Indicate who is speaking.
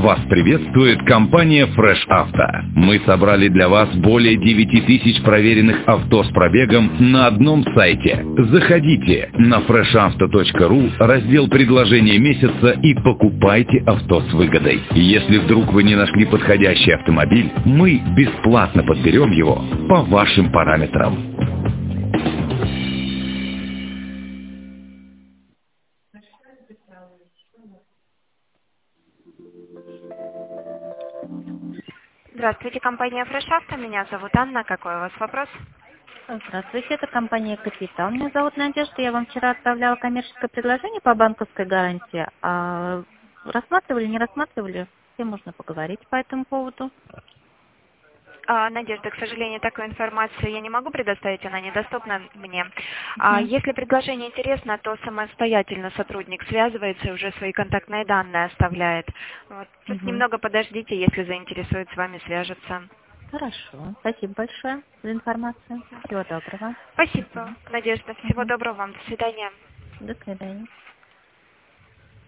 Speaker 1: Вас приветствует компания Fresh Auto. Мы собрали для вас более 9000 проверенных авто с пробегом на одном сайте. Заходите на freshauto.ru, раздел «Предложение месяца» и покупайте авто с выгодой. Если вдруг вы не нашли подходящий автомобиль, мы бесплатно подберем его по вашим параметрам.
Speaker 2: Здравствуйте, компания Fresh Auto. Меня зовут Анна. Какой у вас вопрос?
Speaker 3: Здравствуйте, это компания «Капитал». Меня зовут Надежда. Я вам вчера отправляла коммерческое предложение по банковской гарантии. Рассматривали, не рассматривали? С кем можно поговорить по этому поводу?
Speaker 2: Надежда, к сожалению, такую информацию я не могу предоставить, она недоступна мне. Если предложение интересно, то самостоятельно сотрудник связывается и уже свои контактные данные оставляет. Вот. Немного подождите, если заинтересует, с вами свяжется.
Speaker 3: Хорошо. Спасибо большое за информацию. Всего доброго.
Speaker 2: Спасибо, Надежда. Всего доброго вам. До свидания.
Speaker 3: До свидания.